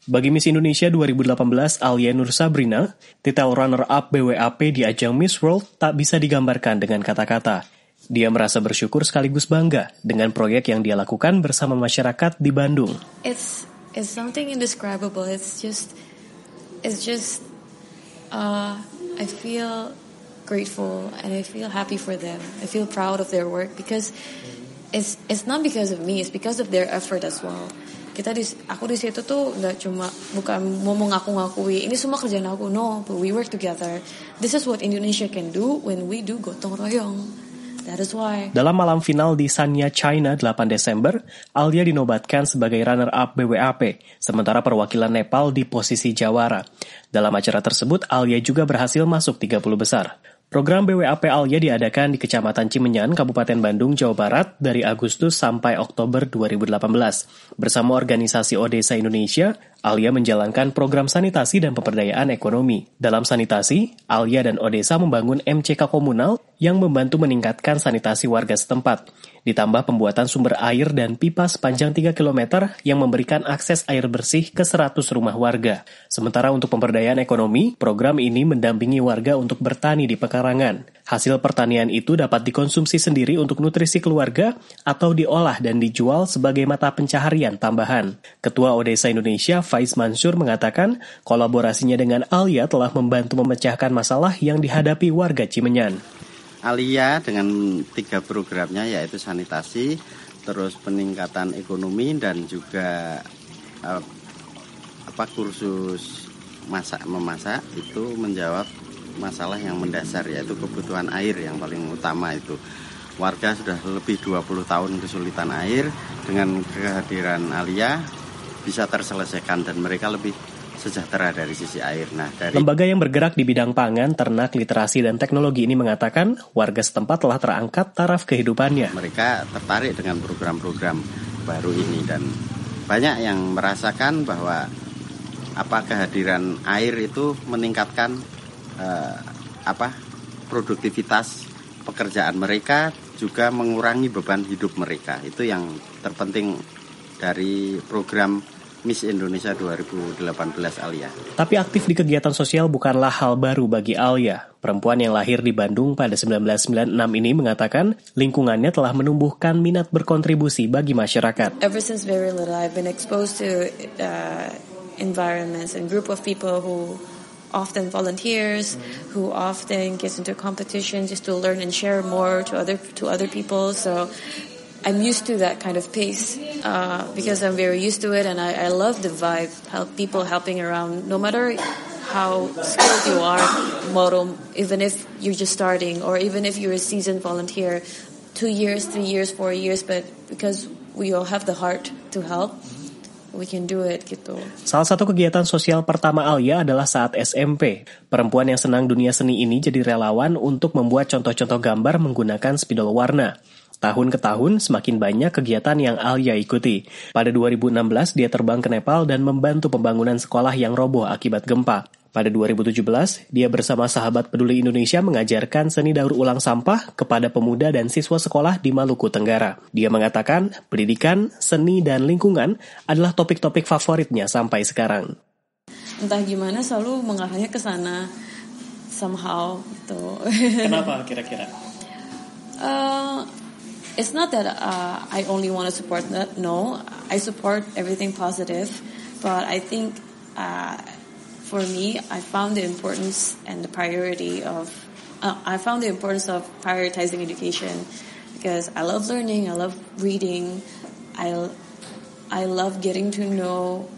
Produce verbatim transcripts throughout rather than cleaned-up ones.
Bagi Miss Indonesia dua ribu delapan belas Alia Nur Sabrina, titel runner-up B W A P di ajang Miss World tak bisa digambarkan dengan kata-kata. Dia merasa bersyukur sekaligus bangga dengan proyek yang dia lakukan bersama masyarakat di Bandung. It's it's something indescribable. It's just it's just uh, I feel grateful and I feel happy for them. I feel proud of their work because it's it's not because of me, it's because of their effort as well. Kita di, aku di situ tuh nggak cuma bukan mau mengaku-ngakui ini semua kerjaan aku, no, but we work together. This is what Indonesia can do when we do gotong royong. That is why. Dalam malam final di Sanya, China delapan Desember, Alia dinobatkan sebagai runner-up B W A P, sementara perwakilan Nepal di posisi jawara. Dalam acara tersebut, Alia juga berhasil masuk tiga puluh besar. Program B W A P Alia diadakan di Kecamatan Cimenyan, Kabupaten Bandung, Jawa Barat dari Agustus sampai Oktober dua ribu delapan belas. Bersama organisasi Odesa Indonesia, Alia menjalankan program sanitasi dan pemberdayaan ekonomi. Dalam sanitasi, Alia dan Odesa membangun M C K komunal yang membantu meningkatkan sanitasi warga setempat. Ditambah pembuatan sumber air dan pipa sepanjang tiga kilometer yang memberikan akses air bersih ke seratus rumah warga. Sementara untuk pemberdayaan ekonomi, program ini mendampingi warga untuk bertani di pekarangan. Hasil pertanian itu dapat dikonsumsi sendiri untuk nutrisi keluarga atau diolah dan dijual sebagai mata pencaharian tambahan. Ketua Odesa Indonesia, Faiz Mansur, mengatakan kolaborasinya dengan Alia telah membantu memecahkan masalah yang dihadapi warga Cimenyan. Alia dengan tiga programnya yaitu sanitasi, terus peningkatan ekonomi dan juga uh, apa kursus masak memasak itu menjawab masalah yang mendasar yaitu kebutuhan air yang paling utama itu. Warga sudah lebih dua puluh tahun kesulitan air, dengan kehadiran Alia bisa terselesaikan dan mereka lebih sejahtera dari sisi air. Nah, dari Lembaga yang bergerak di bidang pangan, ternak, literasi, dan teknologi ini mengatakan warga setempat telah terangkat taraf kehidupannya. Mereka tertarik dengan program-program baru ini dan banyak yang merasakan bahwa apa kehadiran air itu meningkatkan eh, apa produktivitas pekerjaan mereka, juga mengurangi beban hidup mereka. Itu yang terpenting dari program Miss Indonesia dua ribu delapan belas Alia. Tapi aktif di kegiatan sosial bukanlah hal baru bagi Alia. Perempuan yang lahir di Bandung pada sembilan belas sembilan puluh enam ini mengatakan lingkungannya telah menumbuhkan minat berkontribusi bagi masyarakat. Ever since very little, I've been exposed to uh, environments and group of people who often volunteers, mm-hmm. who often gets into competitions just to learn and share more to other to other people. So I'm used to that kind of pace uh, because I'm very used to it, and I, I love the vibe, help people helping around, no matter how skilled you are, model, even if you're just starting, or even if you're a seasoned volunteer, two years, three years, four years, but because we all have the heart to help, we can do it gitu. Salah satu kegiatan sosial pertama Alia adalah saat S M P. Perempuan yang senang dunia seni ini jadi relawan untuk membuat contoh-contoh gambar menggunakan spidol warna. Tahun ke tahun, semakin banyak kegiatan yang Alia ikuti. Pada dua ribu enam belas, dia terbang ke Nepal dan membantu pembangunan sekolah yang roboh akibat gempa. Pada dua ribu tujuh belas, dia bersama Sahabat Peduli Indonesia mengajarkan seni daur ulang sampah kepada pemuda dan siswa sekolah di Maluku Tenggara. Dia mengatakan, pendidikan, seni, dan lingkungan adalah topik-topik favoritnya sampai sekarang. Entah gimana selalu mengarahnya ke sana, somehow gitu. Kenapa kira-kira? Uh, It's not that uh, I only want to support that. No, I support everything positive, but I think uh, for me, I found the importance and the priority of. Uh, I found the importance of prioritizing education because I love learning. I love reading. I I love getting to know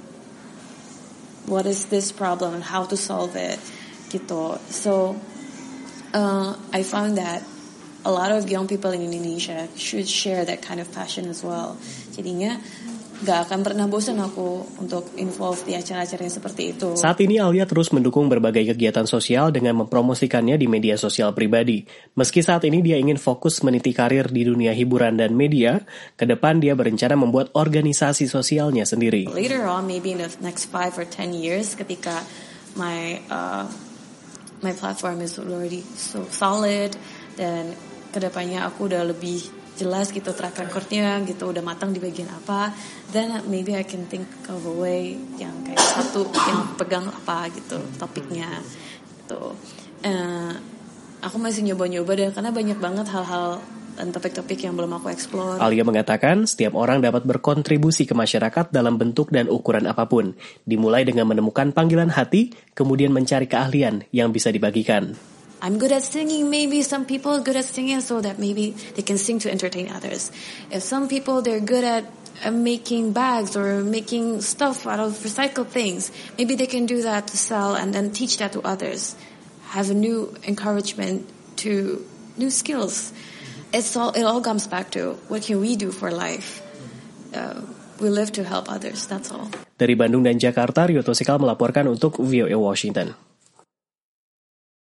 what is this problem and how to solve it. Gitu. So uh, I found that a lot of young people in Indonesia should share that kind of passion as well. Jadinya gak akan pernah bosan aku untuk involve di acara-acara yang seperti itu. Saat ini Alia terus mendukung berbagai kegiatan sosial dengan mempromosikannya di media sosial pribadi. Meski saat ini dia ingin fokus meniti karir di dunia hiburan dan media, ke depan dia berencana membuat organisasi sosialnya sendiri. Later on, maybe in the next five or ten years, ketika my uh, my platform is already so solid dan kedepannya aku udah lebih jelas gitu track recordnya gitu, udah matang di bagian apa, then maybe I can think of a way yang kayak satu yang pegang apa gitu topiknya gitu. Uh, aku masih nyoba-nyoba deh karena banyak banget hal-hal dan topik-topik yang belum aku explore. Alia mengatakan setiap orang dapat berkontribusi ke masyarakat dalam bentuk dan ukuran apapun, dimulai dengan menemukan panggilan hati, kemudian mencari keahlian yang bisa dibagikan. I'm good at singing, maybe some people are good at singing so that maybe they can sing to entertain others. If some people they're good at uh, making bags or making stuff out of recycled things, maybe they can do that to sell and then teach that to others. Have a new encouragement to new skills. It's all, it all comes back to what can we do for life. Uh, we live to help others, that's all. Dari Bandung dan Jakarta, Rio Tosikal melaporkan untuk V O A Washington.